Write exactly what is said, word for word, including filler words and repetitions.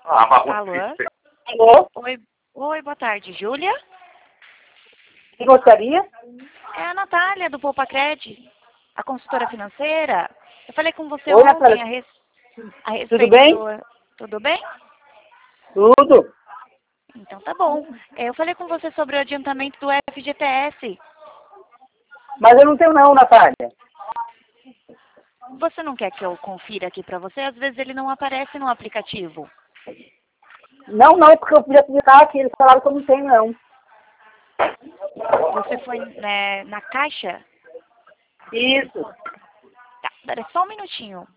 Ah, mas Alô? Alô? Oi, oi, boa tarde. Júlia? Que gostaria? É a Natália, do Poupa Cred, a consultora financeira. Eu falei com você Oi, ontem Natália. a, res... a respeito Tudo bem? do... Tudo bem? Tudo. Então tá bom. É, Eu falei com você sobre o adiantamento do F G T S. Mas eu não tenho não, Natália. Você não quer que eu confira aqui pra você? Às vezes ele não aparece no aplicativo. Não, não, porque eu podia publicar aqui. Eles falaram que eu não tenho, não. Você foi né, na caixa? Isso. Tá, pera só um minutinho.